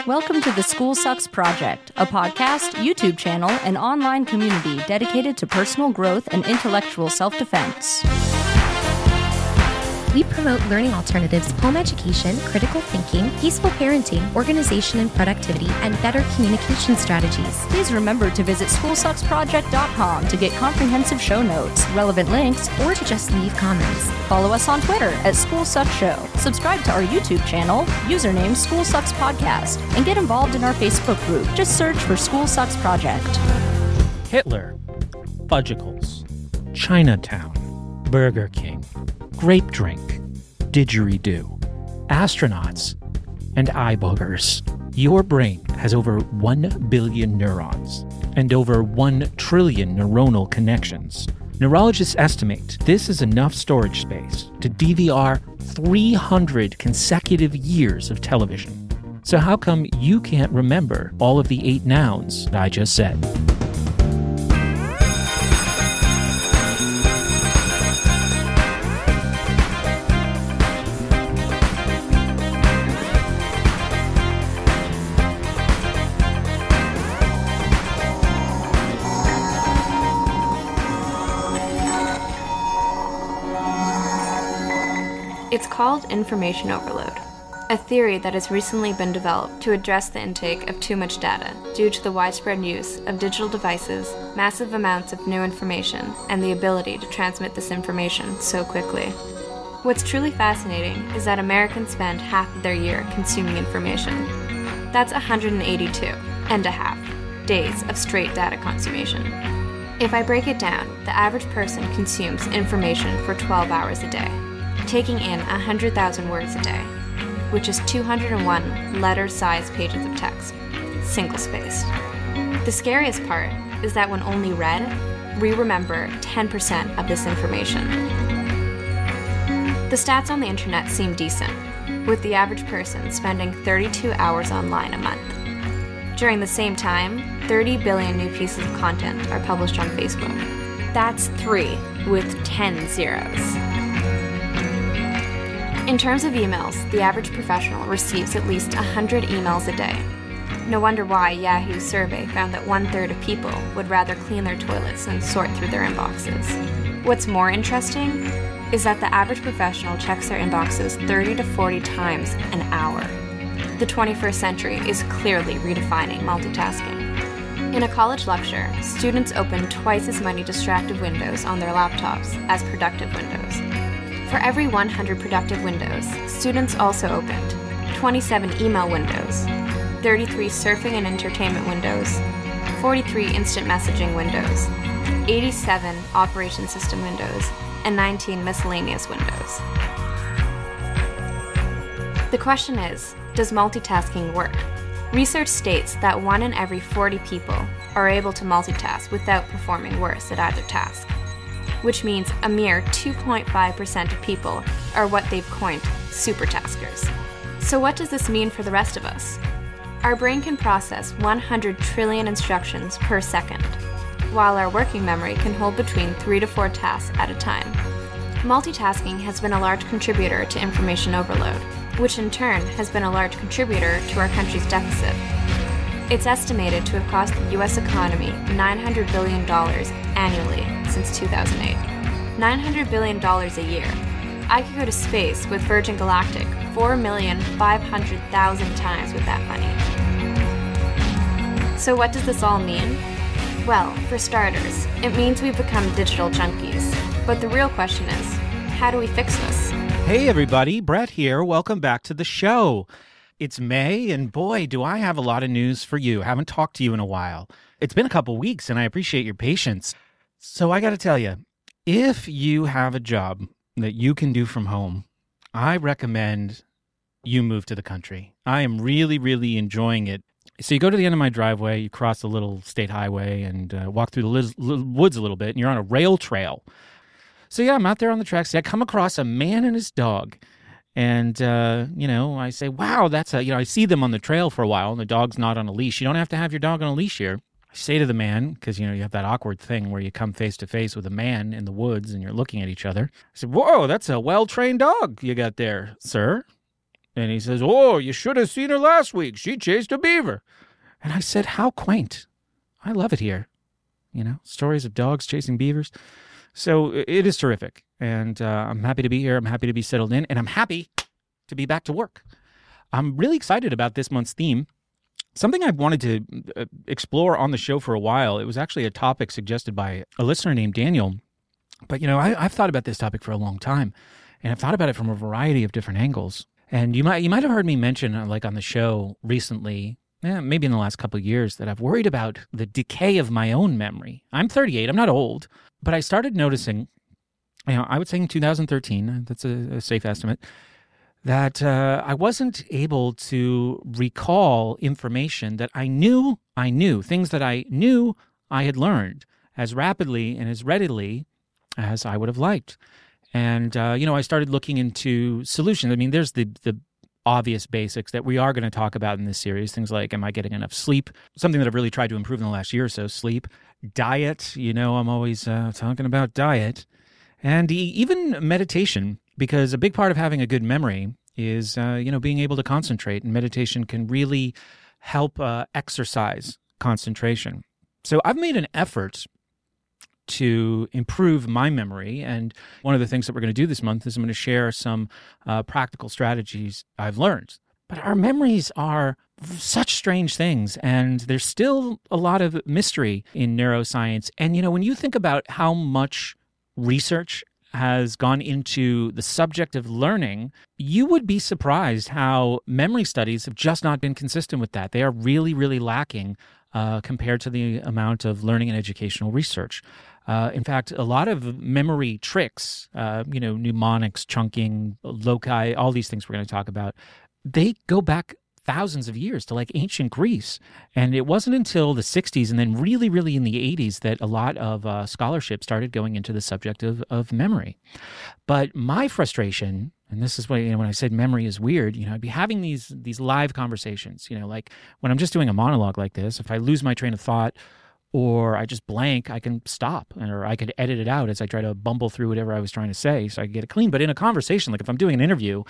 Welcome to the School Sucks Project, a podcast, YouTube channel, and online community dedicated to personal growth and intellectual self-defense. We promote learning alternatives, home education, critical thinking, peaceful parenting, organization and productivity, and better communication strategies. Please remember to visit schoolsucksproject.com to get comprehensive show notes, relevant links, Or to just leave comments. follow us on Twitter at SchoolSucksShow, subscribe to our YouTube channel, username School Sucks Podcast, and get involved in our Facebook group. Just search for School Sucks Project. Hitler, Fudgicles, Chinatown, Burger King, Grape Drink, Didgeridoo, Astronauts, and eye boogers. Your brain has over 1 billion neurons and over 1 trillion neuronal connections. Neurologists estimate this is enough storage space to DVR 300 consecutive years of television. So how come you can't remember all of the 8 nouns I just said? It's called information overload, a theory that has recently been developed to address the intake of too much data due to the widespread use of digital devices, massive amounts of new information, and the ability to transmit this information so quickly. What's truly fascinating is that Americans spend half of their year consuming information. That's 182 and a half days of straight data consummation. If I break it down, the average person consumes information for 12 hours a day, taking in 100,000 words a day, which is 201 letter-sized pages of text, single-spaced. The scariest part is that when only read, we remember 10% of this information. The stats on the internet seem decent, with the average person spending 32 hours online a month. During the same time, 30 billion new pieces of content are published on Facebook. That's 3 with 10 zeros. In terms of emails, the average professional receives at least 100 emails a day. No wonder why Yahoo's survey found that 1/3 of people would rather clean their toilets than sort through their inboxes. What's more interesting is that the average professional checks their inboxes 30 to 40 times an hour. The 21st century is clearly redefining multitasking. In a college lecture, students open twice as many distracted windows on their laptops as productive windows. For every 100 productive windows, students also opened 27 email windows, 33 surfing and entertainment windows, 43 instant messaging windows, 87 operation system windows, and 19 miscellaneous windows. The question is, does multitasking work? Research states that 1 in every 40 people are able to multitask without performing worse at either task, which means a mere 2.5% of people are what they've coined supertaskers. So what does this mean for the rest of us? Our brain can process 100 trillion instructions per second, while our working memory can hold between 3 to 4 tasks at a time. Multitasking has been a large contributor to information overload, which in turn has been a large contributor to our country's deficit. It's estimated to have cost the U.S. economy $900 billion annually since 2008. $900 billion a year. I could go to space with Virgin Galactic 4,500,000 times with that money. So what does this all mean? Well, for starters, it means we've become digital junkies. But the real question is, how do we fix this? Hey everybody, Brett here. Welcome back to the show. It's May, and boy, do I have a lot of news for you. I haven't talked to you in a while. It's been a couple weeks, and I appreciate your patience. So I got to tell you, if you have a job that you can do from home, I recommend you move to the country. I am really, really enjoying it. So you go to the end of my driveway, you cross the little state highway, and walk through the woods a little bit, and you're on a rail trail. So yeah, I'm out there on the tracks. I come across a man and his dog. And, I say, wow, that's I see them on the trail for a while and the dog's not on a leash. You don't have to have your dog on a leash here. I say to the man, because, you have that awkward thing where you come face to face with a man in the woods and you're looking at each other. I said, whoa, that's a well-trained dog you got there, sir. And he says, "Oh, you should have seen her last week. She chased a beaver." And I said, "How quaint. I love it here. Stories of dogs chasing beavers." So it is terrific. And I'm happy to be here. I'm happy to be settled in. And I'm happy to be back to work. I'm really excited about this month's theme. Something I've wanted to explore on the show for a while. It was actually a topic suggested by a listener named Daniel. But, I've thought about this topic for a long time. And I've thought about it from a variety of different angles. And you might have heard me mention, like on the show recently, maybe in the last couple of years, that I've worried about the decay of my own memory. I'm 38. I'm not old. But I started noticing, I would say in 2013, that's a safe estimate, that I wasn't able to recall information that I knew, things that I knew I had learned as rapidly and as readily as I would have liked. And, I started looking into solutions. I mean, there's the obvious basics that we are going to talk about in this series. Things like, am I getting enough sleep? Something that I've really tried to improve in the last year or so, sleep. Diet, I'm always talking about diet. And even meditation, because a big part of having a good memory is, being able to concentrate. And meditation can really help exercise concentration. So I've made an effort to improve my memory. And one of the things that we're going to do this month is I'm going to share some practical strategies I've learned. But our memories are such strange things, and there's still a lot of mystery in neuroscience. And, when you think about how much research has gone into the subject of learning, you would be surprised how memory studies have just not been consistent with that. They are really, really lacking compared to the amount of learning and educational research. In fact, a lot of memory tricks, mnemonics, chunking, loci, all these things we're going to talk about, they go back thousands of years to like ancient Greece. And it wasn't until the 60s and then really, really in the 80s that a lot of scholarship started going into the subject of memory. But my frustration, and this is why, when I said memory is weird, I'd be having these live conversations, like when I'm just doing a monologue like this, if I lose my train of thought or I just blank, I can stop, or I could edit it out as I try to bumble through whatever I was trying to say so I can get it clean. But in a conversation, like if I'm doing an interview,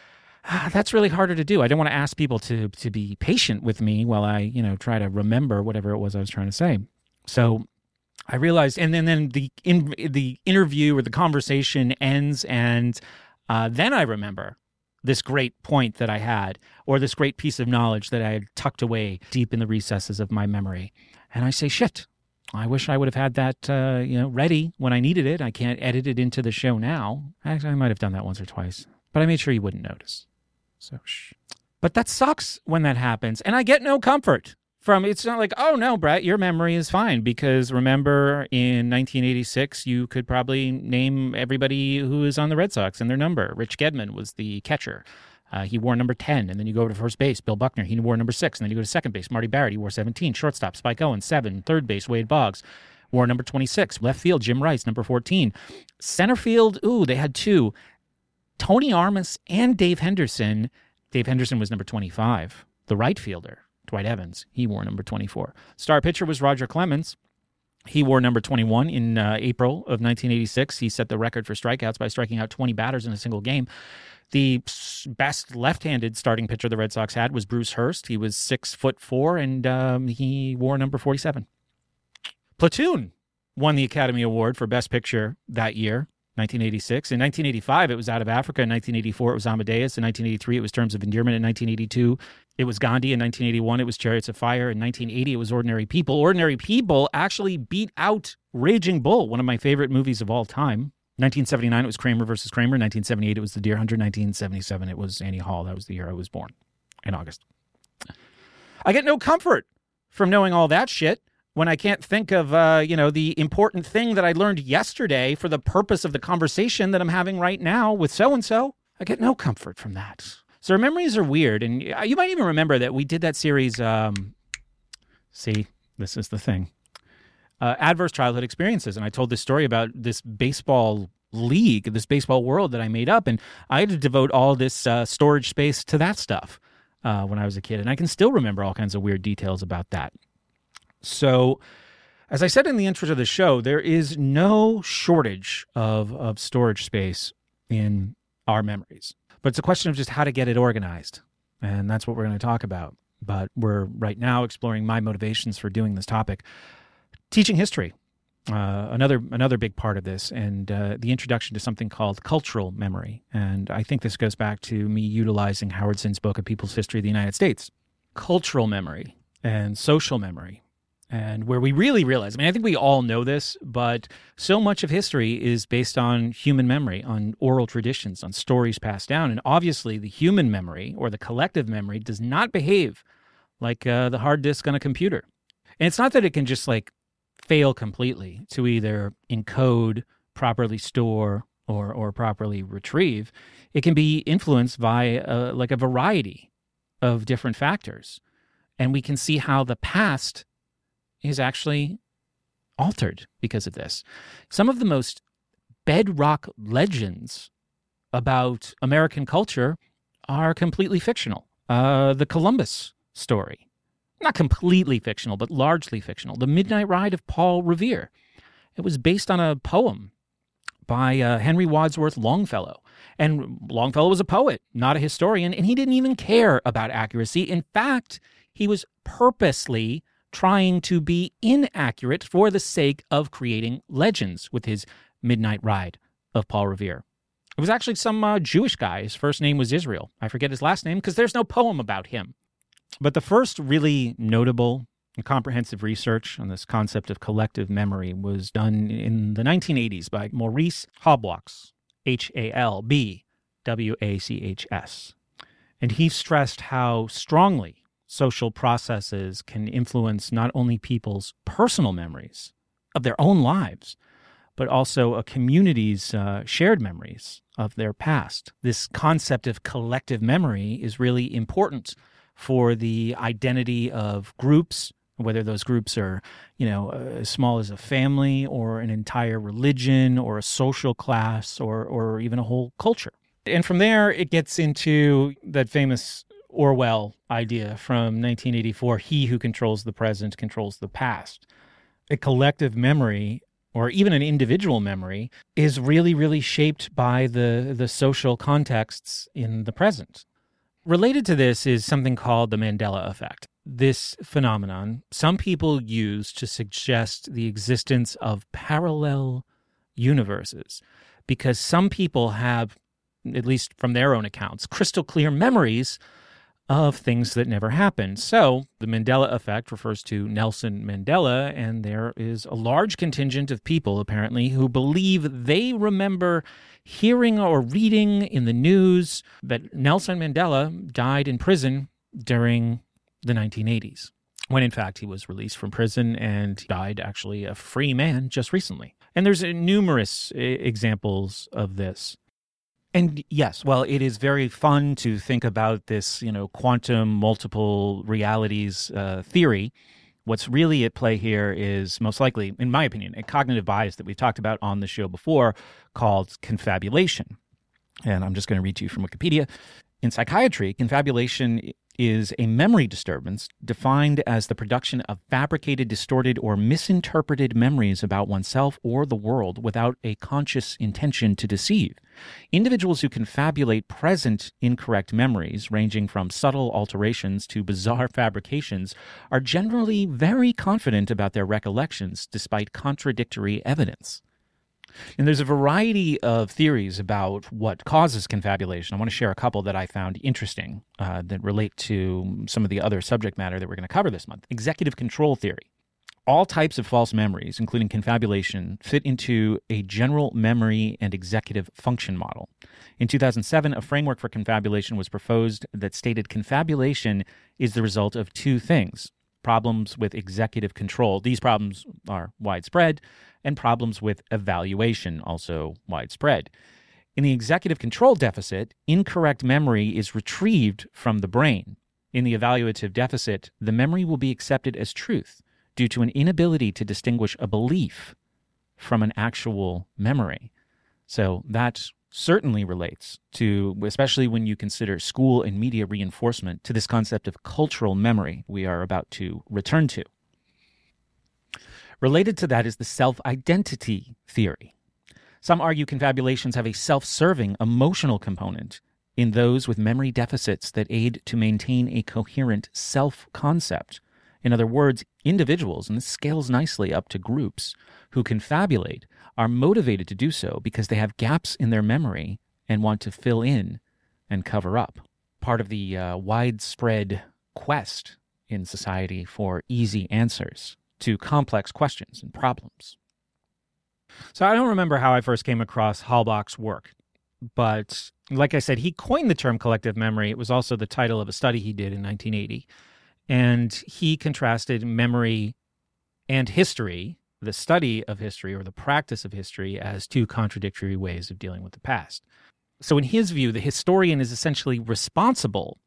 that's really harder to do. I don't want to ask people to be patient with me while I, try to remember whatever it was I was trying to say. So I realized, and then the interview or the conversation ends, and then I remember this great point that I had, or this great piece of knowledge that I had tucked away deep in the recesses of my memory. And I say, shit, I wish I would have had that, ready when I needed it. I can't edit it into the show now. Actually, I might have done that once or twice, but I made sure you wouldn't notice. So, shh. But that sucks when that happens. And I get no comfort from, it's not like, oh no, Brett, your memory is fine. Because remember in 1986, you could probably name everybody who is on the Red Sox and their number. Rich Gedman was the catcher. He wore number 10, and then you go over to first base, Bill Buckner, he wore number 6, and then you go to second base, Marty Barrett, he wore 17, shortstop, Spike Owen, 7, third base, Wade Boggs, wore number 26, left field, Jim Rice, number 14, center field, they had 2, Tony Armas and Dave Henderson. Dave Henderson was number 25, the right fielder, Dwight Evans, he wore number 24. Star pitcher was Roger Clemens. He wore number 21 in April of 1986. He set the record for strikeouts by striking out 20 batters in a single game. The best left-handed starting pitcher the Red Sox had was Bruce Hurst. He was 6'4", and he wore number 47. Platoon won the Academy Award for Best Picture that year, 1986. In 1985, it was Out of Africa. In 1984, it was Amadeus. In 1983, it was Terms of Endearment. In 1982, it was Gandhi. In 1981, it was Chariots of Fire. In 1980, it was Ordinary People. Ordinary People actually beat out Raging Bull, one of my favorite movies of all time. 1979, it was Kramer versus Kramer. 1978, it was The Deer Hunter. 1977, it was Annie Hall. That was the year I was born, in August. I get no comfort from knowing all that shit when I can't think of, the important thing that I learned yesterday for the purpose of the conversation that I'm having right now with so-and-so. I get no comfort from that. So our memories are weird. And you might even remember that we did that series, see, this is the thing. Adverse Childhood Experiences. And I told this story about this baseball league, this baseball world that I made up. And I had to devote all this storage space to that stuff when I was a kid. And I can still remember all kinds of weird details about that. So, as I said in the intro to the show, there is no shortage of storage space in our memories. But it's a question of just how to get it organized. And that's what we're going to talk about. But we're right now exploring my motivations for doing this topic. Teaching history, another big part of this, and the introduction to something called cultural memory. And I think this goes back to me utilizing Howard Zinn's book, A People's History of the United States. Cultural memory and social memory. And where we really realize, I think we all know this, but so much of history is based on human memory, on oral traditions, on stories passed down. And obviously the human memory or the collective memory does not behave like the hard disk on a computer. And it's not that it can just fail completely to either encode, properly store, or properly retrieve. It can be influenced by a variety of different factors. And we can see how the past is actually altered because of this. Some of the most bedrock legends about American culture are completely fictional. The Columbus story, not completely fictional, but largely fictional. The Midnight Ride of Paul Revere. It was based on a poem by Henry Wadsworth Longfellow. And Longfellow was a poet, not a historian, and he didn't even care about accuracy. In fact, he was purposely trying to be inaccurate for the sake of creating legends with his Midnight Ride of Paul Revere. It was actually some Jewish guy. His first name was Israel. I forget his last name because there's no poem about him. But the first really notable and comprehensive research on this concept of collective memory was done in the 1980s by Maurice Halbwachs, Halbwachs. And he stressed how strongly social processes can influence not only people's personal memories of their own lives, but also a community's shared memories of their past. This concept of collective memory is really important for the identity of groups, whether those groups are, as small as a family or an entire religion or a social class or even a whole culture. And from there, it gets into that famous Orwell idea from 1984, he who controls the present controls the past. A collective memory, or even an individual memory, is really, really shaped by the social contexts in the present. Related to this is something called the Mandela effect. This phenomenon, some people use to suggest the existence of parallel universes, because some people have, at least from their own accounts, crystal clear memories of things that never happened. So the Mandela effect refers to Nelson Mandela, and there is a large contingent of people, apparently, who believe they remember hearing or reading in the news that Nelson Mandela died in prison during the 1980s, when in fact he was released from prison and died actually a free man just recently. And there's numerous examples of this. And yes, well, it is very fun to think about this, quantum multiple realities theory. What's really at play here is most likely, in my opinion, a cognitive bias that we've talked about on the show before called confabulation. And I'm just going to read to you from Wikipedia. In psychiatry, confabulation is a memory disturbance defined as the production of fabricated, distorted, or misinterpreted memories about oneself or the world without a conscious intention to deceive. Individuals who confabulate present incorrect memories, ranging from subtle alterations to bizarre fabrications, are generally very confident about their recollections despite contradictory evidence. And there's a variety of theories about what causes confabulation. I want to share a couple that I found interesting that relate to some of the other subject matter that we're going to cover this month. Executive control theory. All types of false memories, including confabulation, fit into a general memory and executive function model. In 2007, a framework for confabulation was proposed that stated confabulation is the result of two things: problems with executive control. These problems are widespread, and problems with evaluation, also widespread. In the executive control deficit, incorrect memory is retrieved from the brain. In the evaluative deficit, the memory will be accepted as truth due to an inability to distinguish a belief from an actual memory. So that certainly relates to, especially when you consider school and media reinforcement, to this concept of cultural memory we are about to return to. Related to that is the self-identity theory. Some argue confabulations have a self-serving emotional component in those with memory deficits that aid to maintain a coherent self-concept. In other words, individuals, and this scales nicely up to groups, who confabulate are motivated to do so because they have gaps in their memory and want to fill in and cover up. Part of the widespread quest in society for easy answers to complex questions and problems. So I don't remember how I first came across Halbach's work, but like I said, he coined the term collective memory. It was also the title of a study he did in 1980. And he contrasted memory and history, the study of history or the practice of history, as two contradictory ways of dealing with the past. So in his view, the historian is essentially responsible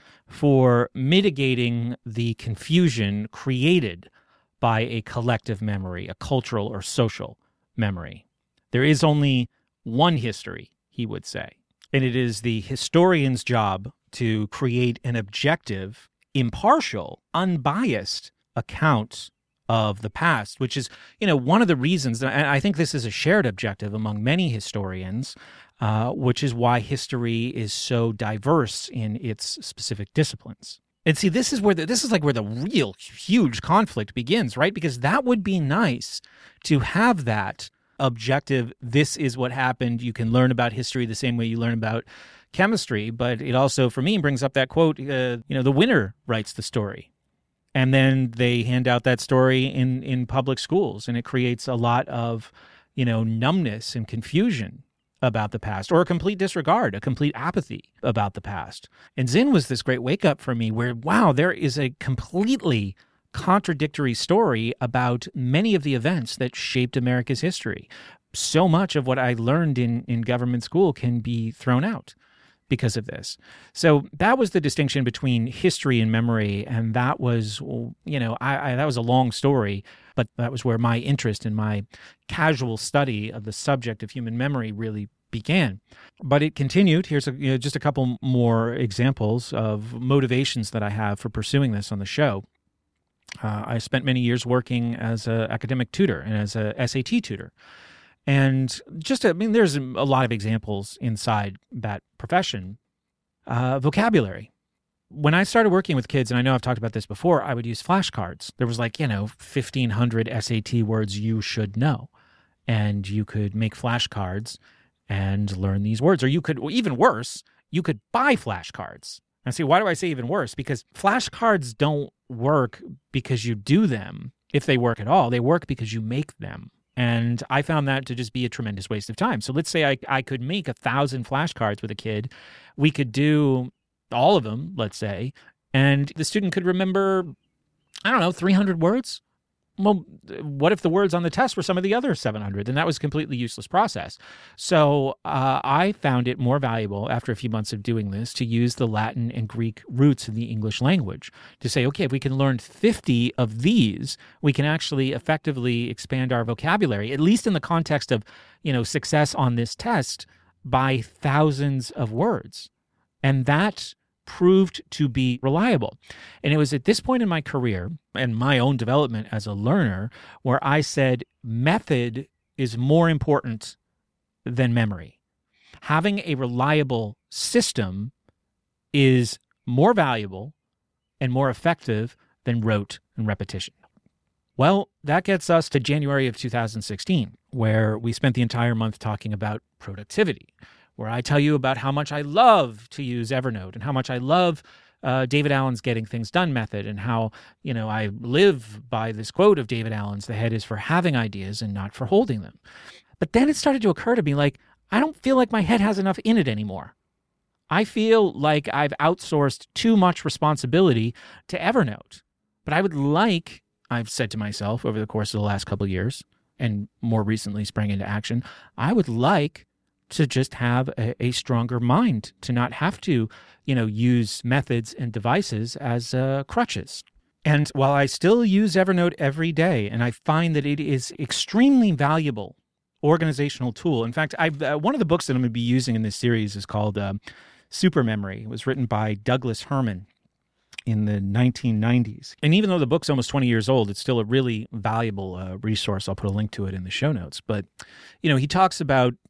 for mitigating the confusion created by a collective memory, a cultural or social memory. There is only one history, he would say, and it is the historian's job to create an objective, impartial, unbiased account of the past, which is, one of the reasons, and I think this is a shared objective among many historians, which is why history is so diverse in its specific disciplines. And see, this is where the real huge conflict begins, right? Because that would be nice to have that objective. This is what happened. You can learn about history the same way you learn about chemistry, but it also, for me, brings up that quote, the winner writes the story. And then they hand out that story in public schools, and it creates a lot of, numbness and confusion about the past, or a complete disregard, a complete apathy about the past. And Zinn was this great wake-up for me where, wow, there is a completely contradictory story about many of the events that shaped America's history. So much of what I learned in government school can be thrown out because of this. So that was the distinction between history and memory, and that was, that was a long story, but that was where my interest and my casual study of the subject of human memory really began. But it continued. Here's just a couple more examples of motivations that I have for pursuing this on the show. I spent many years working as an academic tutor and as a SAT tutor. And there's a lot of examples inside that profession. Vocabulary. When I started working with kids, and I know I've talked about this before, I would use flashcards. There was 1,500 SAT words you should know. And you could make flashcards and learn these words. Or you could, even worse, you could buy flashcards. And see, why do I say even worse? Because flashcards don't work because you do them, if they work at all. They work because you make them. And I found that to just be a tremendous waste of time. So let's say I could make 1,000 flashcards with a kid. We could do all of them, let's say, and the student could remember, 300 words. Well, what if the words on the test were some of the other 700? Then that was a completely useless process. So I found it more valuable after a few months of doing this to use the Latin and Greek roots of the English language to say, okay, if we can learn 50 of these, we can actually effectively expand our vocabulary, at least in the context of, success on this test by thousands of words. And that proved to be reliable. And it was at this point in my career and my own development as a learner where I said method is more important than memory. Having a reliable system is more valuable and more effective than rote and repetition. Well, that gets us to January of 2016, where we spent the entire month talking about productivity, where I tell you about how much I love to use Evernote and how much I love David Allen's Getting Things Done method, and how, I live by this quote of David Allen's, the head is for having ideas and not for holding them. But then it started to occur to me, I don't feel like my head has enough in it anymore. I feel like I've outsourced too much responsibility to Evernote. But I've said to myself over the course of the last couple of years, and more recently sprang into action, I would like to just have a stronger mind, to not have to, use methods and devices as crutches. And while I still use Evernote every day, and I find that it is extremely valuable organizational tool. In fact, one of the books that I'm going to be using in this series is called Super Memory. It was written by Douglas Herman in the 1990s. And even though the book's almost 20 years old, it's still a really valuable resource. I'll put a link to it in the show notes. But, he talks about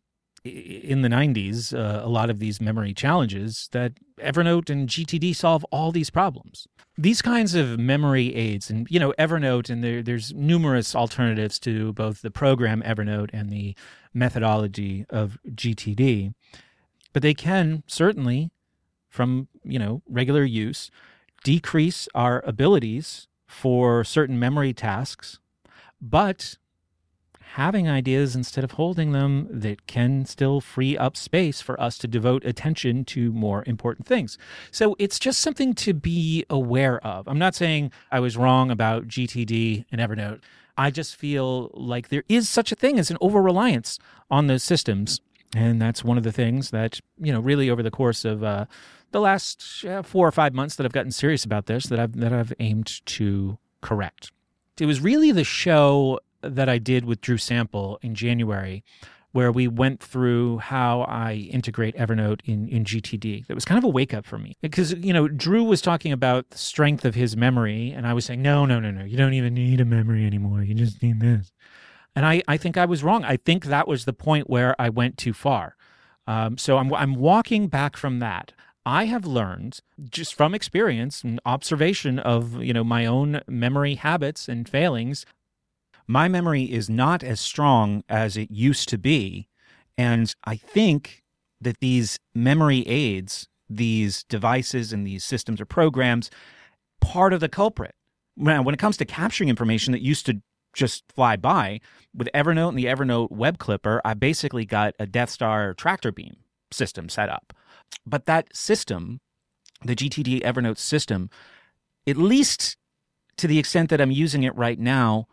in the 90s, a lot of these memory challenges, that Evernote and GTD solve all these problems. These kinds of memory aids, and Evernote, and there's numerous alternatives to both the program Evernote and the methodology of GTD, but they can certainly, from regular use, decrease our abilities for certain memory tasks, but having ideas instead of holding them that can still free up space for us to devote attention to more important things. So it's just something to be aware of. I'm not saying I was wrong about GTD and Evernote. I just feel like there is such a thing as an over-reliance on those systems. And that's one of the things that, really over the course of the last 4 or 5 months that I've gotten serious about this, that I've aimed to correct. It was really the show that I did with Drew Sample in January, where we went through how I integrate Evernote in GTD. That was kind of a wake-up for me. Because, Drew was talking about the strength of his memory, and I was saying, no, you don't even need a memory anymore. You just need this. And I think I was wrong. I think that was the point where I went too far. So I'm walking back from that. I have learned, just from experience and observation of, my own memory habits and failings, my memory is not as strong as it used to be. And I think that these memory aids, these devices and these systems or programs, part of the culprit. When it comes to capturing information that used to just fly by, with Evernote and the Evernote Web Clipper, I basically got a Death Star tractor beam system set up. But that system, the GTD Evernote system, at least to the extent that I'm using it right now,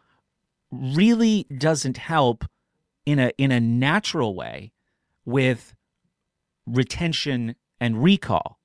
really doesn't help in a natural way with retention and recall,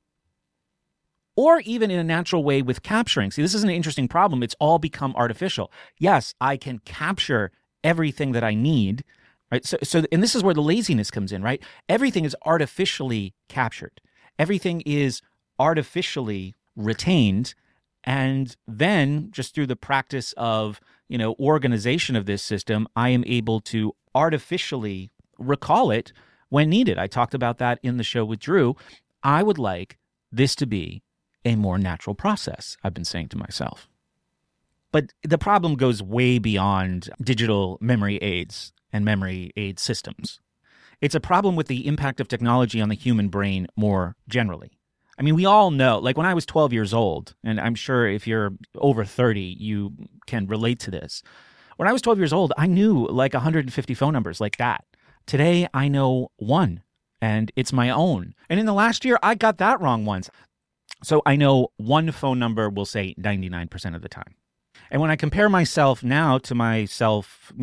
or even in a natural way with capturing. See, this is an interesting problem. It's all become artificial. Yes, I can capture everything that I need, right? So, and this is where the laziness comes in, right? Everything is artificially captured. Everything is artificially retained. And then just through the practice of, organization of this system, I am able to artificially recall it when needed. I talked about that in the show with Drew. I would like this to be a more natural process, I've been saying to myself. But the problem goes way beyond digital memory aids and memory aid systems. It's a problem with the impact of technology on the human brain more generally. I mean, we all know, like when I was 12 years old, and I'm sure if you're over 30, you can relate to this. When I was 12 years old, I knew like 150 phone numbers like that. Today, I know one, and it's my own. And in the last year, I got that wrong once. So I know one phone number, we'll say 99% of the time. And when I compare myself now to myself,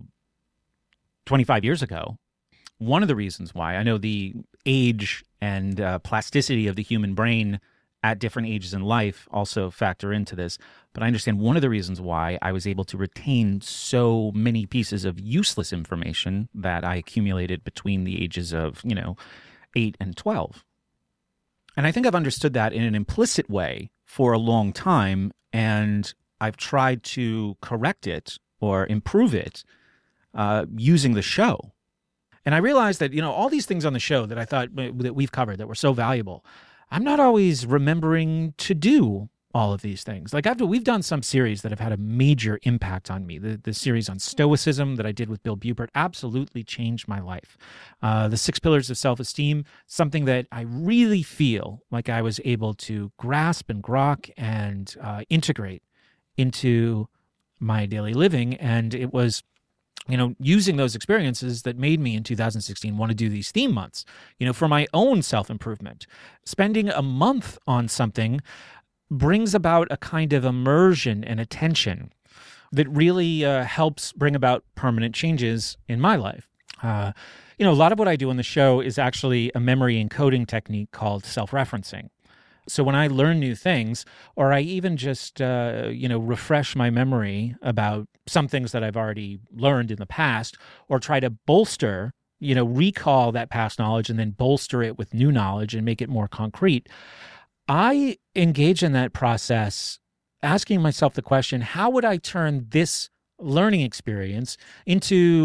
25 years ago, one of the reasons why, I know the age and plasticity of the human brain at different ages in life also factor into this, but I understand one of the reasons why I was able to retain so many pieces of useless information that I accumulated between the ages of, 8 and 12. And I think I've understood that in an implicit way for a long time, and I've tried to correct it or improve it using the show. And I realized that, all these things on the show that I thought that we've covered that were so valuable, I'm not always remembering to do all of these things. Like we've done some series that have had a major impact on me. The series on Stoicism that I did with Bill Bubert absolutely changed my life. The 6 Pillars of Self-Esteem, something that I really feel like I was able to grasp and grok and integrate into my daily living. And it was using those experiences that made me in 2016 want to do these theme months, for my own self-improvement. Spending a month on something brings about a kind of immersion and attention that really helps bring about permanent changes in my life. A lot of what I do on the show is actually a memory encoding technique called self-referencing. So when I learn new things, or I even just, refresh my memory about some things that I've already learned in the past, or try to bolster, recall that past knowledge and then bolster it with new knowledge and make it more concrete, I engage in that process asking myself the question, how would I turn this learning experience into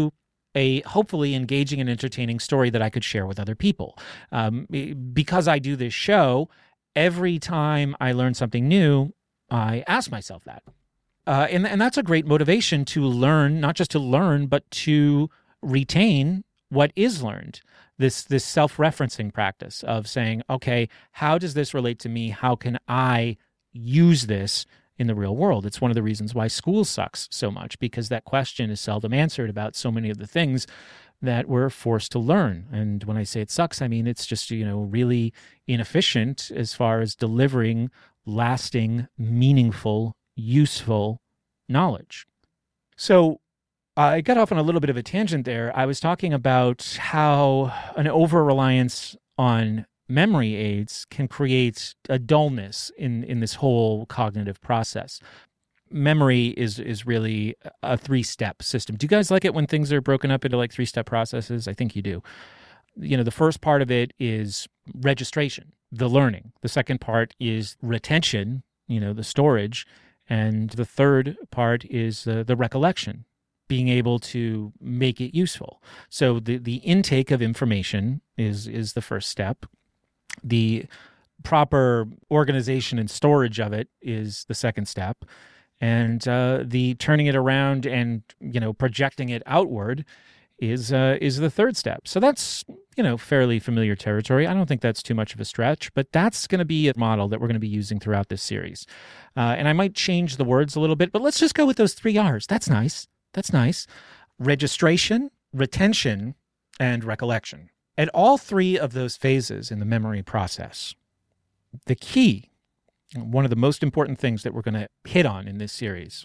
a hopefully engaging and entertaining story that I could share with other people. Because I do this show, every time I learn something new, I ask myself that. And that's a great motivation to learn, not just to learn, but to retain what is learned. This self-referencing practice of saying, okay, how does this relate to me? How can I use this in the real world? It's one of the reasons why school sucks so much, because that question is seldom answered about so many of the things that we're forced to learn. And when I say it sucks, I mean it's just, really inefficient as far as delivering lasting, meaningful, useful knowledge. So I got off on a little bit of a tangent there. I was talking about how an over-reliance on memory aids can create a dullness in this whole cognitive process. Memory is really a 3-step system. Do you guys like it when things are broken up into like 3-step processes? I think you do. The first part of it is registration, the learning. The second part is retention, the storage. And the third part is the recollection, being able to make it useful. So the intake of information is the first step. The proper organization and storage of it is the second step. And the turning it around and, projecting it outward is the third step. So that's, fairly familiar territory. I don't think that's too much of a stretch, but that's going to be a model that we're going to be using throughout this series. And I might change the words a little bit, but let's just go with those 3 R's. That's nice. Registration, retention, and recollection. At all 3 of those phases in the memory process, the key, one of the most important things that we're going to hit on in this series,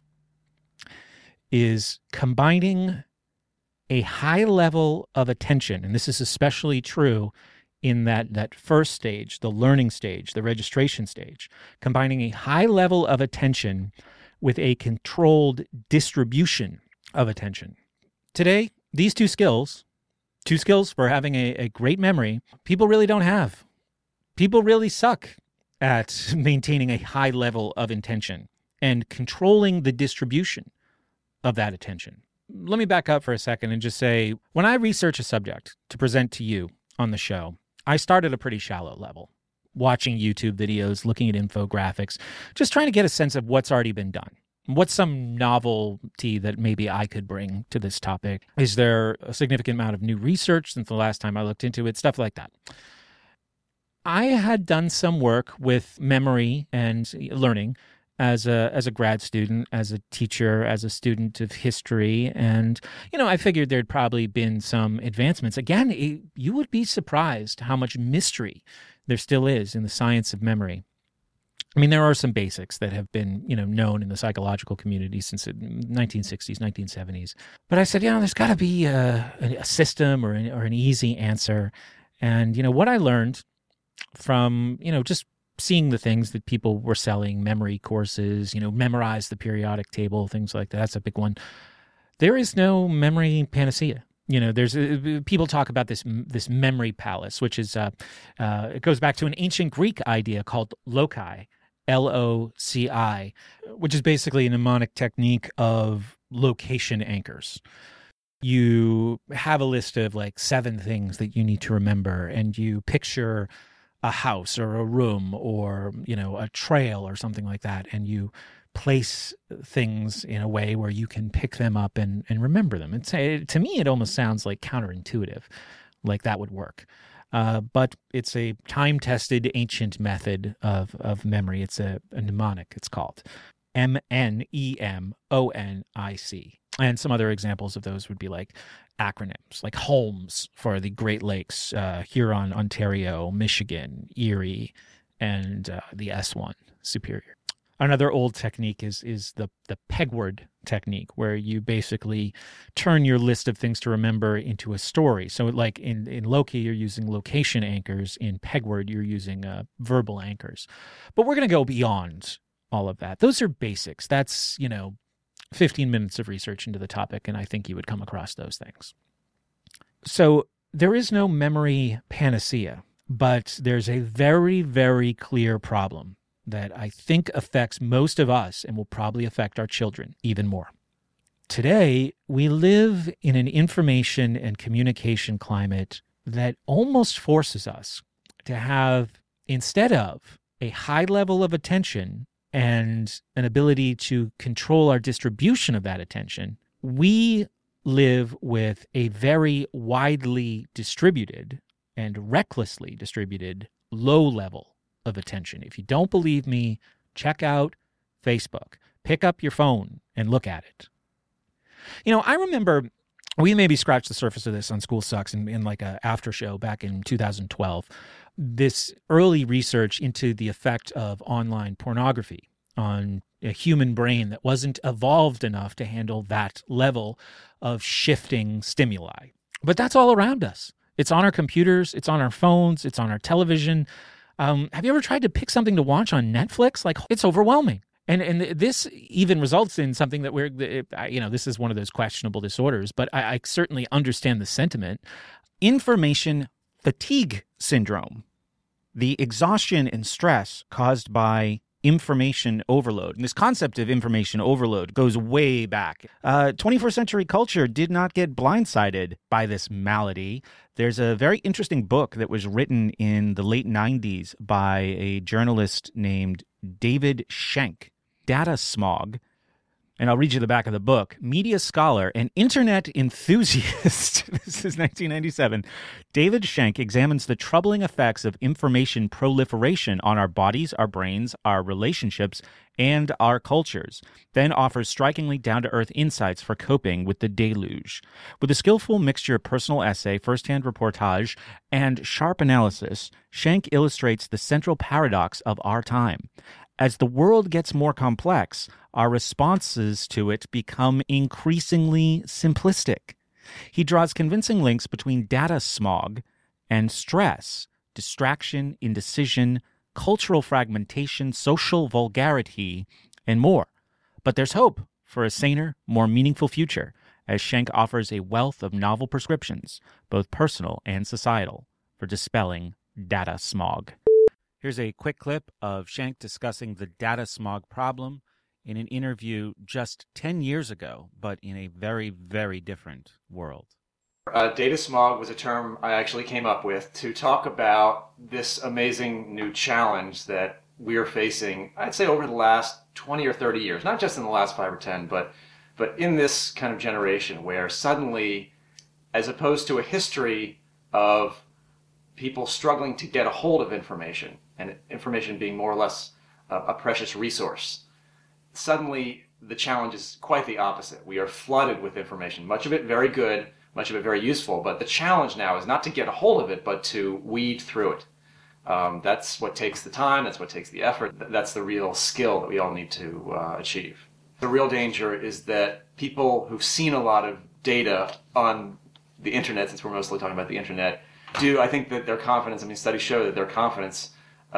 is combining a high level of attention, and this is especially true in that first stage, the learning stage, the registration stage, combining a high level of attention with a controlled distribution of attention. Today, these two skills for having a great memory, people really don't have. People really suck at maintaining a high level of attention and controlling the distribution of that attention. Let me back up for a second and just say, when I research a subject to present to you on the show, I start at a pretty shallow level, watching YouTube videos, looking at infographics, just trying to get a sense of what's already been done. What's some novelty that maybe I could bring to this topic? Is there a significant amount of new research since the last time I looked into it? Stuff like that. I had done some work with memory and learning as a grad student, as a teacher, as a student of history. And, I figured there'd probably been some advancements. Again, you would be surprised how much mystery there still is in the science of memory. I mean, there are some basics that have been, known in the psychological community since the 1960s, 1970s. But I said, there's got to be a system or an easy answer. And, what I learned from, just seeing the things that people were selling, memory courses, memorize the periodic table, things like that. That's a big one. There is no memory panacea. There's people talk about this memory palace, which is it goes back to an ancient Greek idea called loci, LOCI, which is basically a mnemonic technique of location anchors. You have a list of like 7 things that you need to remember, and you picture a house or a room or, a trail or something like that, and you place things in a way where you can pick them up and remember them. To me, it almost sounds like counterintuitive, like that would work. But it's a time-tested ancient method of memory. It's a mnemonic, it's called. MNEMONIC. And some other examples of those would be like acronyms, like HOLMES for the Great Lakes, Huron, Ontario, Michigan, Erie, and the S1, Superior. Another old technique is the pegword technique, where you basically turn your list of things to remember into a story. So like in Loki, you're using location anchors. In pegword, you're using verbal anchors. But we're going to go beyond all of that. Those are basics. That's, 15 minutes of research into the topic, and I think you would come across those things. So there is no memory panacea, but there's a very, very clear problem that I think affects most of us and will probably affect our children even more. Today, we live in an information and communication climate that almost forces us to have, instead of a high level of attention and an ability to control our distribution of that attention, we live with a very widely distributed and recklessly distributed low level of attention. If you don't believe me, check out Facebook. Pick up your phone and look at it. You know, I remember we maybe scratched the surface of this on School Sucks in like a after show back in 2012. This early research into the effect of online pornography on a human brain that wasn't evolved enough to handle that level of shifting stimuli. But that's all around us. It's on our computers, it's on our phones, it's on our television. Have you ever tried to pick something to watch on Netflix? Like, it's overwhelming. And this even results in something that this is one of those questionable disorders, but I certainly understand the sentiment. Information fatigue syndrome, the exhaustion and stress caused by information overload. And this concept of information overload goes way back. 21st century culture did not get blindsided by this malady. There's a very interesting book that was written in the late 90s by a journalist named David Schenk, Data Smog. And I'll read you the back of the book. Media scholar and internet enthusiast, this is 1997, David Schenk examines the troubling effects of information proliferation on our bodies, our brains, our relationships, and our cultures, then offers strikingly down-to-earth insights for coping with the deluge. With a skillful mixture of personal essay, first-hand reportage, and sharp analysis, Schenk illustrates the central paradox of our time. As the world gets more complex, our responses to it become increasingly simplistic. He draws convincing links between data smog and stress, distraction, indecision, cultural fragmentation, social vulgarity, and more. But there's hope for a saner, more meaningful future, as Schenk offers a wealth of novel prescriptions, both personal and societal, for dispelling data smog. Here's a quick clip of Schenk discussing the data smog problem in an interview just 10 years ago, but in a very, very different world. Data smog was a term I actually came up with to talk about this amazing new challenge that we are facing, I'd say over the last 20 or 30 years, not just in the last 5 or 10, but in this kind of generation where suddenly, as opposed to a history of people struggling to get a hold of information, and information being more or less a precious resource, suddenly the challenge is quite the opposite. We are flooded with information, much of it very good, much of it very useful, but the challenge now is not to get a hold of it, but to weed through it. That's what takes the time, that's what takes the effort, that's the real skill that we all need to achieve. The real danger is that people who've seen a lot of data on the internet, since we're mostly talking about the internet, I think that their confidence, studies show that their confidence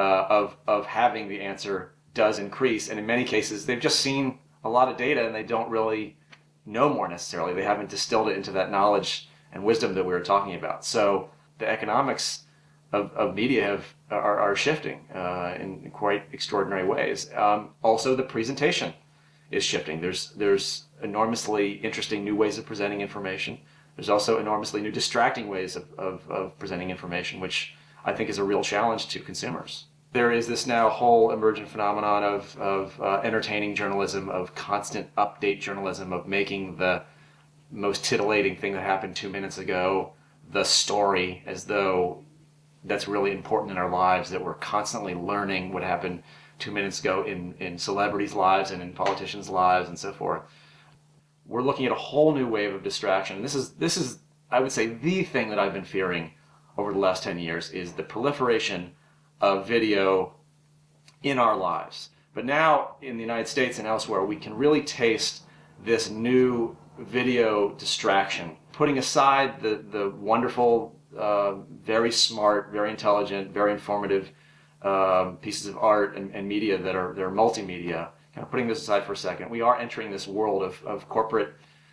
of having the answer does increase, and in many cases they've just seen a lot of data and they don't really know more necessarily. They haven't distilled it into that knowledge and wisdom that we were talking about. So the economics of media are shifting in quite extraordinary ways. Also, the presentation is shifting. There's enormously interesting new ways of presenting information. There's also enormously new distracting ways of presenting information, which I think is a real challenge to consumers. There is this now whole emergent phenomenon of entertaining journalism, of constant update journalism, of making the most titillating thing that happened 2 minutes ago the story, as though that's really important in our lives, that we're constantly learning what happened 2 minutes ago in celebrities' lives and in politicians' lives and so forth. We're looking at a whole new wave of distraction. This is, I would say, the thing that I've been fearing over the last 10 years is the proliferation of video in our lives. But now in the United States and elsewhere, we can really taste this new video distraction, putting aside the wonderful, very smart, very intelligent, very informative pieces of art and media that are multimedia. Kind of putting this aside for a second, we are entering this world of corporate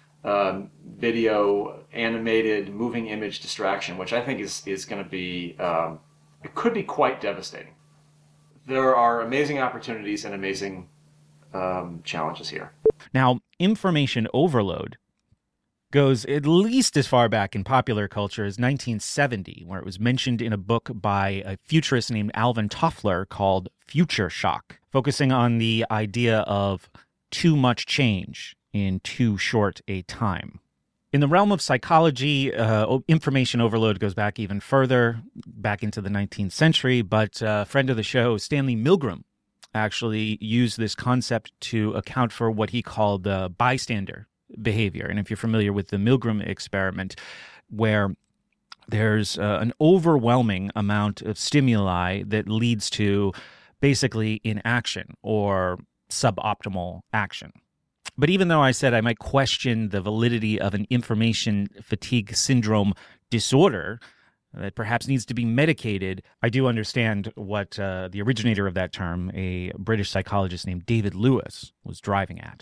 video, animated, moving image distraction, which I think is going to be, it could be quite devastating. There are amazing opportunities and amazing challenges here. Now, information overload goes at least as far back in popular culture as 1970, where it was mentioned in a book by a futurist named Alvin Toffler called Future Shock, focusing on the idea of too much change in too short a time. In the realm of psychology, information overload goes back even further, back into the 19th century, but a friend of the show, Stanley Milgram, actually used this concept to account for what he called bystander behavior. And if you're familiar with the Milgram experiment, where there's an overwhelming amount of stimuli that leads to basically inaction or suboptimal action. But even though I said I might question the validity of an information fatigue syndrome disorder that perhaps needs to be medicated, I do understand what the originator of that term, a British psychologist named David Lewis, was driving at.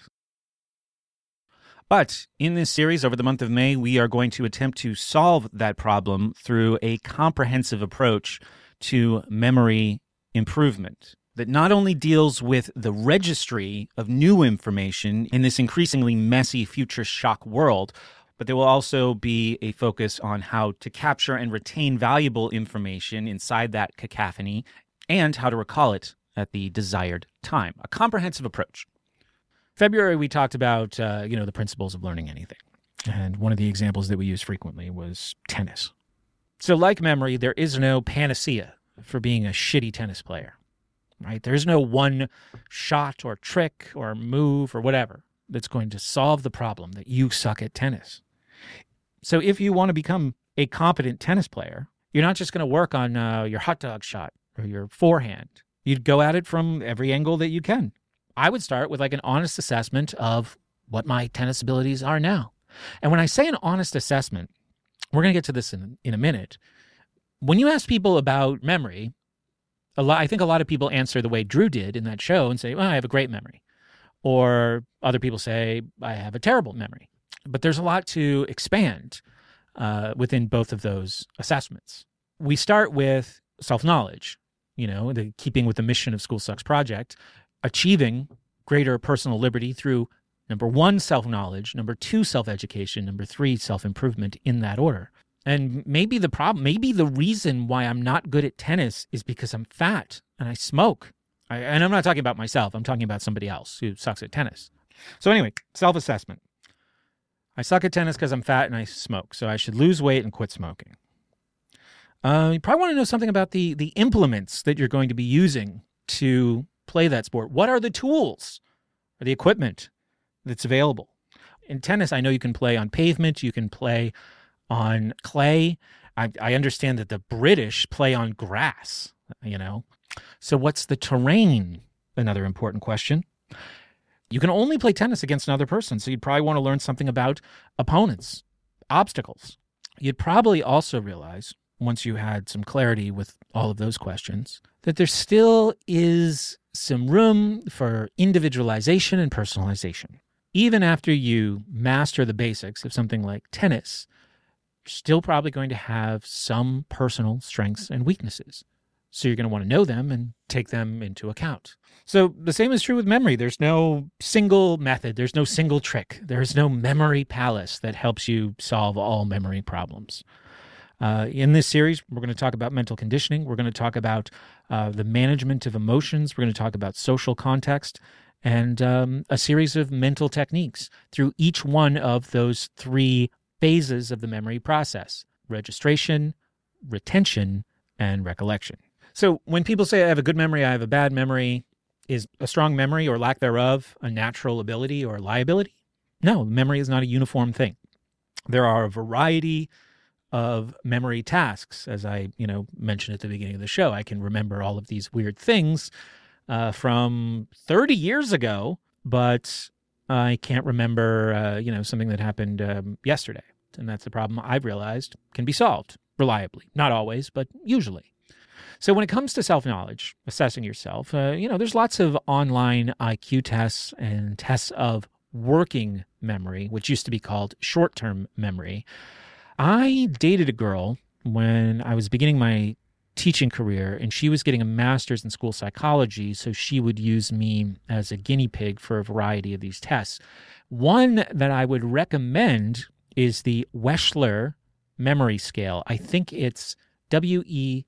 But in this series over the month of May, we are going to attempt to solve that problem through a comprehensive approach to memory improvement that not only deals with the registry of new information in this increasingly messy future shock world, but there will also be a focus on how to capture and retain valuable information inside that cacophony and how to recall it at the desired time. A comprehensive approach. February, we talked about, the principles of learning anything. And one of the examples that we use frequently was tennis. So like memory, there is no panacea for being a shitty tennis player, right? There's no one shot or trick or move or whatever that's going to solve the problem that you suck at tennis. So if you want to become a competent tennis player, you're not just going to work on your hot dog shot or your forehand. You'd go at it from every angle that you can. I would start with like an honest assessment of what my tennis abilities are now. And when I say an honest assessment, we're going to get to this in a minute. When you ask people about memory, I think a lot of people answer the way Drew did in that show and say, well, I have a great memory. Or other people say, I have a terrible memory. But there's a lot to expand within both of those assessments. We start with self-knowledge, keeping with the mission of School Sucks Project, achieving greater personal liberty through, number 1, self-knowledge, number 2, self-education, number 3, self-improvement in that order. And maybe the reason why I'm not good at tennis is because I'm fat and I smoke. And I'm not talking about myself. I'm talking about somebody else who sucks at tennis. So anyway, self-assessment. I suck at tennis because I'm fat and I smoke, so I should lose weight and quit smoking. You probably want to know something about the implements that you're going to be using to play that sport. What are the tools or the equipment that's available? In tennis, I know you can play on pavement, you can play on clay. I understand that the British play on grass, So what's the terrain? Another important question. You can only play tennis against another person, so you'd probably want to learn something about opponents, obstacles. You'd probably also realize, once you had some clarity with all of those questions, that there still is some room for individualization and personalization. Even after you master the basics of something like tennis, you're still probably going to have some personal strengths and weaknesses. So you're going to want to know them and take them into account. So the same is true with memory. There's no single method. There's no single trick. There's no memory palace that helps you solve all memory problems. In this series, we're going to talk about mental conditioning. We're going to talk about the management of emotions. We're going to talk about social context and a series of mental techniques through each one of those 3 phases of the memory process: registration, retention, and recollection. So when people say I have a good memory, I have a bad memory, is a strong memory or lack thereof a natural ability or liability? No, memory is not a uniform thing. There are a variety of memory tasks. As I, mentioned at the beginning of the show, I can remember all of these weird things from 30 years ago, but I can't remember, something that happened yesterday. And that's the problem I've realized can be solved reliably. Not always, but usually. So when it comes to self-knowledge, assessing yourself, there's lots of online IQ tests and tests of working memory, which used to be called short-term memory. I dated a girl when I was beginning my teaching career, and she was getting a master's in school psychology, so she would use me as a guinea pig for a variety of these tests. One that I would recommend is the Wechsler memory scale. I think it's WECHSLER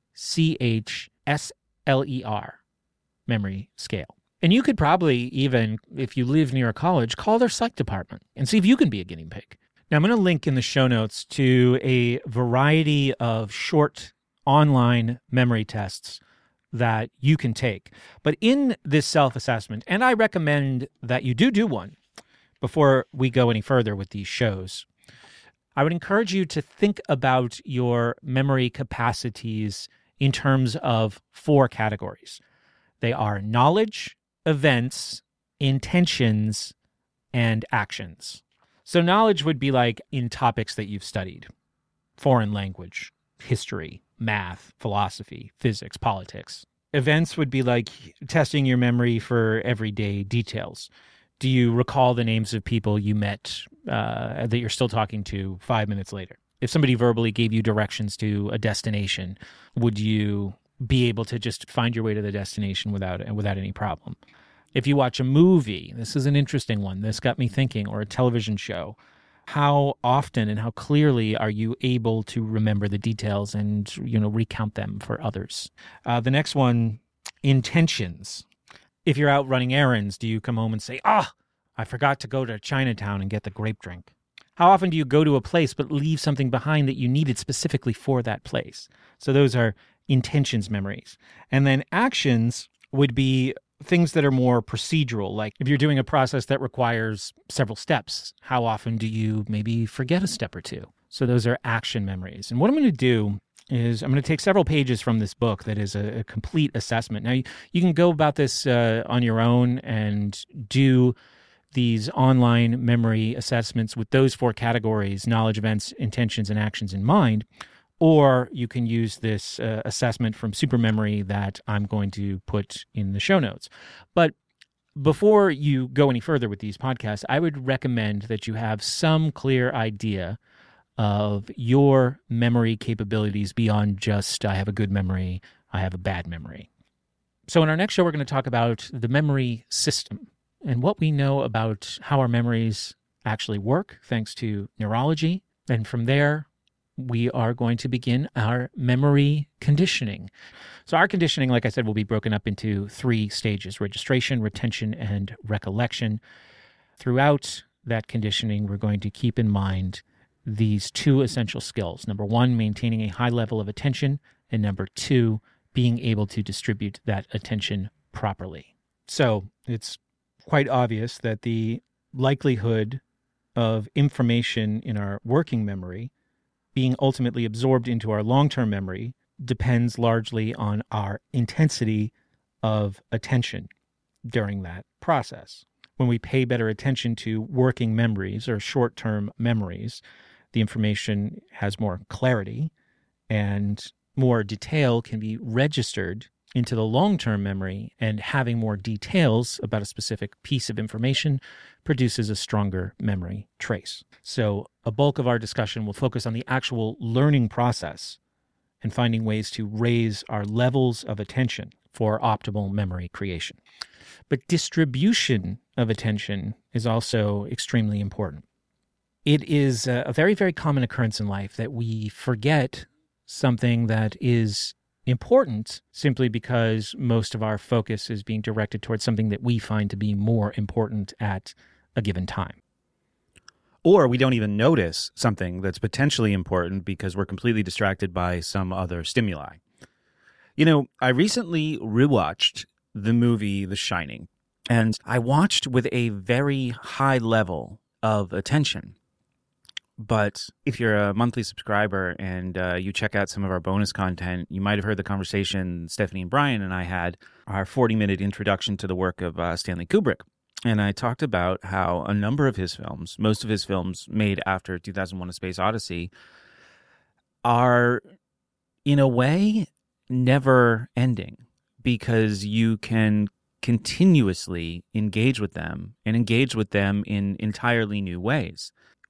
memory scale. And you could probably even, if you live near a college, call their psych department and see if you can be a guinea pig. Now, I'm going to link in the show notes to a variety of short online memory tests that you can take. But in this self-assessment, and I recommend that you do one before we go any further with these shows, I would encourage you to think about your memory capacities in terms of 4 categories. They are knowledge, events, intentions, and actions. So knowledge would be like in topics that you've studied: foreign language, history, math, philosophy, physics, politics. Events would be like testing your memory for everyday details. Do you recall the names of people you met that you're still talking to 5 minutes later? If somebody verbally gave you directions to a destination, would you be able to just find your way to the destination without any problem? If you watch a movie, this is an interesting one. This got me thinking, or a television show. How often and how clearly are you able to remember the details and, recount them for others? The next one, intentions. If you're out running errands, do you come home and say, I forgot to go to Chinatown and get the grape drink? How often do you go to a place but leave something behind that you needed specifically for that place? So those are intentions memories. And then actions would be things that are more procedural. Like if you're doing a process that requires several steps, how often do you maybe forget a step or two? So those are action memories. And what I'm going to do is I'm going to take several pages from this book that is a complete assessment. Now, you can go about this on your own and do these online memory assessments with those 4 categories: knowledge, events, intentions, and actions in mind. Or you can use this assessment from Supermemory that I'm going to put in the show notes. But before you go any further with these podcasts, I would recommend that you have some clear idea of your memory capabilities beyond just, I have a good memory, I have a bad memory. So in our next show, we're going to talk about the memory system and what we know about how our memories actually work, thanks to neurology. And from there, we are going to begin our memory conditioning. So our conditioning, like I said, will be broken up into 3 stages: registration, retention, and recollection. Throughout that conditioning, we're going to keep in mind these 2 essential skills. Number 1, maintaining a high level of attention, and number 2, being able to distribute that attention properly. So it's quite obvious that the likelihood of information in our working memory being ultimately absorbed into our long-term memory depends largely on our intensity of attention during that process. When we pay better attention to working memories or short-term memories, the information has more clarity and more detail can be registered into the long-term memory, and having more details about a specific piece of information produces a stronger memory trace. So a bulk of our discussion will focus on the actual learning process and finding ways to raise our levels of attention for optimal memory creation. But distribution of attention is also extremely important. It is a very, very common occurrence in life that we forget something that is important simply because most of our focus is being directed towards something that we find to be more important at a given time. Or we don't even notice something that's potentially important because we're completely distracted by some other stimuli. I recently rewatched the movie The Shining, and I watched with a very high level of attention. But if you're a monthly subscriber and you check out some of our bonus content, you might have heard the conversation Stephanie and Brian and I had, our 40-minute introduction to the work of Stanley Kubrick. And I talked about how a number of his films, most of his films made after 2001: A Space Odyssey, are, in a way, never ending, because you can continuously engage with them and engage with them in entirely new ways.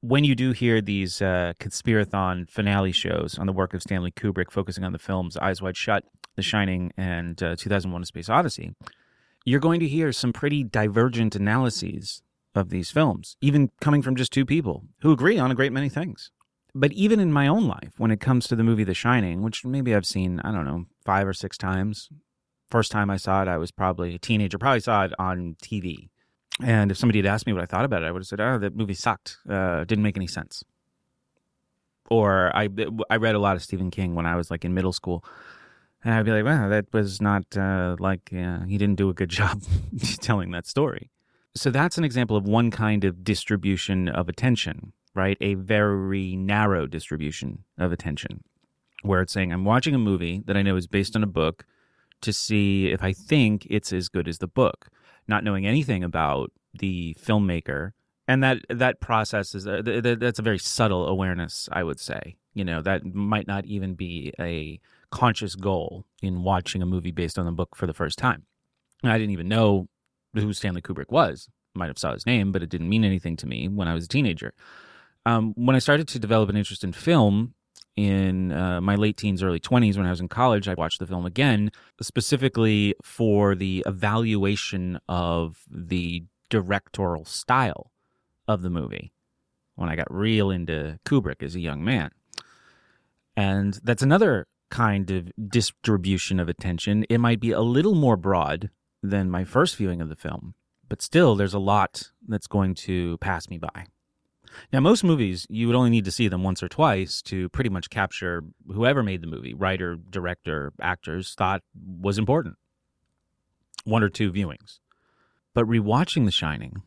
when you do hear these conspirathon finale shows on the work of Stanley Kubrick focusing on the films Eyes Wide Shut, The Shining, and 2001: A Space Odyssey, you're going to hear some pretty divergent analyses of these films, even coming from just two people who agree on a great many things. But even in my own life, when it comes to the movie The Shining, which maybe I've seen, 5 or 6 times. First time I saw it, I was probably a teenager, probably saw it on TV. And if somebody had asked me what I thought about it, I would have said, that movie sucked. Didn't make any sense. Or I read a lot of Stephen King when I was in middle school. And I'd be like, well, that was not he didn't do a good job telling that story. So that's an example of one kind of distribution of attention, right? A very narrow distribution of attention, where it's saying, I'm watching a movie that I know is based on a book to see if I think it's as good as the book, not knowing anything about the filmmaker. And that process is that's a very subtle awareness, I would say. That might not even be a conscious goal in watching a movie based on a book for the first time. And I didn't even know who Stanley Kubrick was. Might have saw his name, but it didn't mean anything to me when I was a teenager. When I started to develop an interest in film in my late teens, early 20s, when I was in college, I watched the film again, specifically for the evaluation of the directorial style of the movie, when I got real into Kubrick as a young man. And that's another kind of distribution of attention. It might be a little more broad than my first viewing of the film, but still there's a lot that's going to pass me by. Now, most movies, you would only need to see them once or twice to pretty much capture whoever made the movie, writer, director, actors, thought was important. 1 or 2 viewings. But rewatching The Shining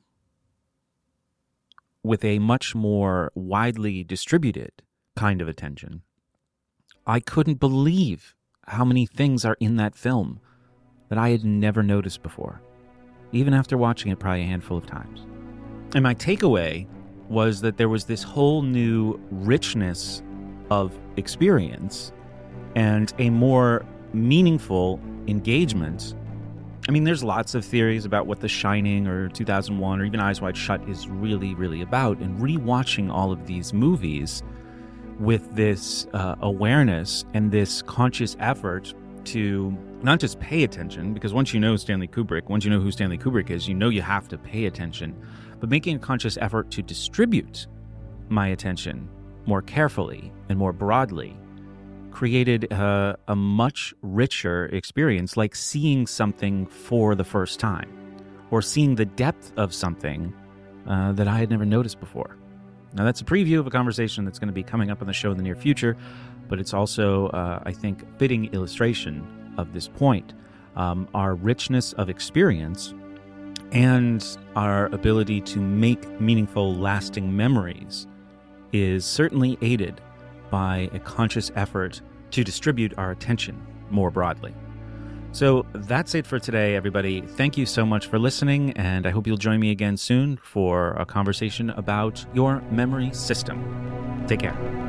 with a much more widely distributed kind of attention, I couldn't believe how many things are in that film that I had never noticed before, even after watching it probably a handful of times. And my takeaway was that there was this whole new richness of experience and a more meaningful engagement. I mean, there's lots of theories about what The Shining or 2001 or even Eyes Wide Shut is really, really about. And rewatching all of these movies with this awareness and this conscious effort to not just pay attention, because once you know Stanley Kubrick, once you know who Stanley Kubrick is, you know you have to pay attention, but making a conscious effort to distribute my attention more carefully and more broadly created a much richer experience, like seeing something for the first time or seeing the depth of something that I had never noticed before. Now, that's a preview of a conversation that's going to be coming up on the show in the near future, but it's also, I think, a fitting illustration of this point. Our richness of experience and our ability to make meaningful, lasting memories is certainly aided by a conscious effort to distribute our attention more broadly. So that's it for today, everybody. Thank you so much for listening, and I hope you'll join me again soon for a conversation about your memory system. Take care.